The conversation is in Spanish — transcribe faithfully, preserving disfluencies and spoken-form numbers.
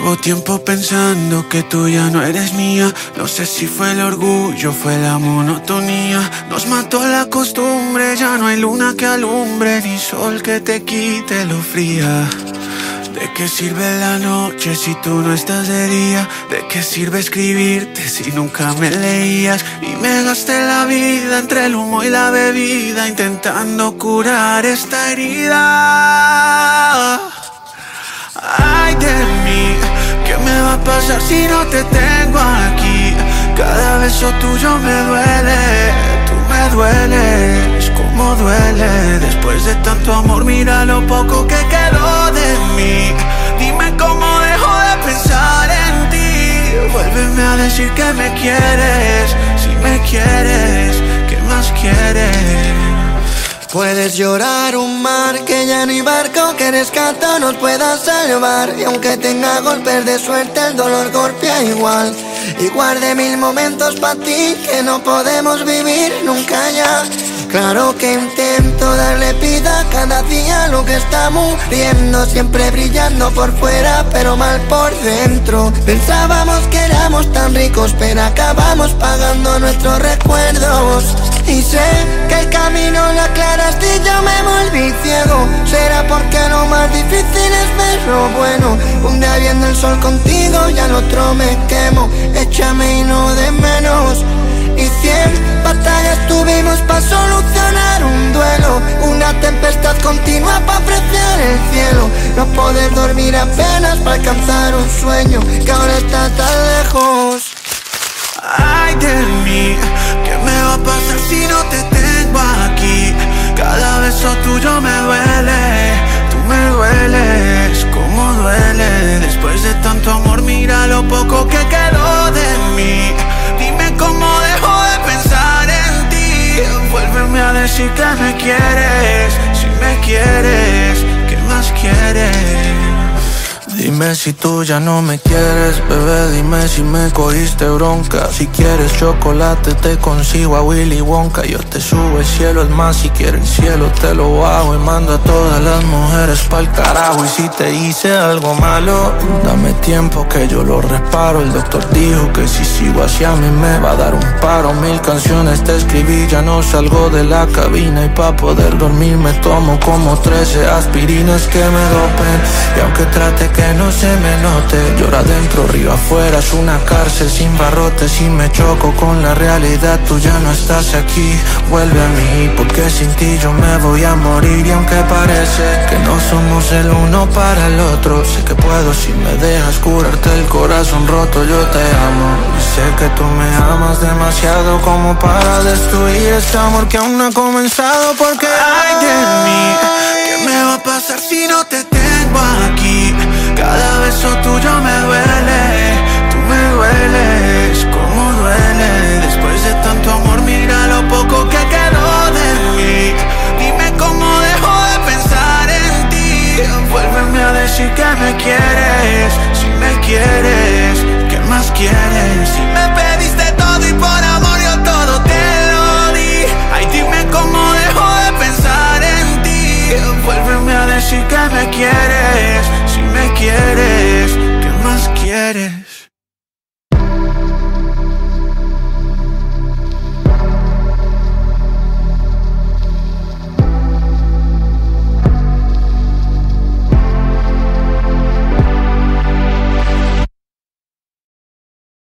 Llevo tiempo pensando que tú ya no eres mía. No sé si fue el orgullo, fue la monotonía. Nos mató la costumbre, ya no hay luna que alumbre, ni sol que te quite lo fría. ¿De qué sirve la noche si tú no estás de día? ¿De qué sirve escribirte si nunca me leías? Y me gasté la vida entre el humo y la bebida, intentando curar esta herida. Ay de mí, ¿qué me va a pasar si no te tengo aquí? Cada beso tuyo me duele, tú me dueles, como duele. Después de tanto amor, mira lo poco que quedó de mí. Dime cómo dejo de pensar en ti. Vuélveme a decir que me quieres, si me quieres, ¿qué más quieres? Puedes llorar un mar, que ya no hay barco que rescata nos pueda salvar. Y aunque tenga golpes de suerte, el dolor golpea igual. Y guardé mil momentos para ti que no podemos vivir nunca ya. Claro que intento darle vida cada día a lo que está muriendo, siempre brillando por fuera pero mal por dentro. Pensábamos que éramos tan ricos pero acabamos pagando nuestros recuerdos. Y sé que el camino lo aclaraste y yo me volví ciego. Será porque lo más difícil es ver lo bueno. Un día viendo el sol contigo y al otro me quemo. Échame y no de menos. Y cien batallas tuvimos para solucionar un duelo. Una tempestad continua para apreciar el cielo. No poder dormir apenas para alcanzar un sueño que ahora está tan lejos. Ay de mí, ¿qué me va a pasar si no te tengo aquí? Cada beso tuyo me duele, tú me dueles, como duele. Después de tanto amor, mira lo poco que quedó de mí. Dime cómo dejo de pensar en ti. Vuélveme a decir que me quieres, si me quieres, ¿qué más quieres? Dime si tú ya no me quieres, bebé, dime si me cogiste bronca. Si quieres chocolate te consigo a Willy Wonka. Yo te subo el cielo, es más, si quieres el cielo te lo bajo. Y mando a todas las mujeres pa'l carajo. Y si te hice algo malo, dame tiempo que yo lo reparo. El doctor dijo que si sigo así a mí me va a dar un paro. Mil canciones te escribí, ya no salgo de la cabina. Y pa' poder dormir me tomo como trece aspirinas que me dopen. Y aunque trate que no se me note, llora adentro, río afuera, es una cárcel sin barrotes. Y me choco con la realidad, tú ya no estás aquí. Vuelve a mí, porque sin ti yo me voy a morir. Y aunque parece que no somos el uno para el otro, sé que puedo si me dejas curarte el corazón roto. Yo te amo y sé que tú me amas demasiado como para destruir este amor que aún no ha comenzado. Porque ay de mí, ¿qué me va a pasar si no te tengo aquí? Cada beso tuyo me duele, tú me dueles, como duele. Después de tanto amor, mira lo poco que quedó de mí. Dime cómo dejo de pensar en ti. Vuélveme a decir que me quieres, si me quieres, ¿qué más quieres? Si me pediste todo y por amor yo todo te lo di. Ay, dime cómo dejo de pensar en ti. Vuélveme a decir que me quieres,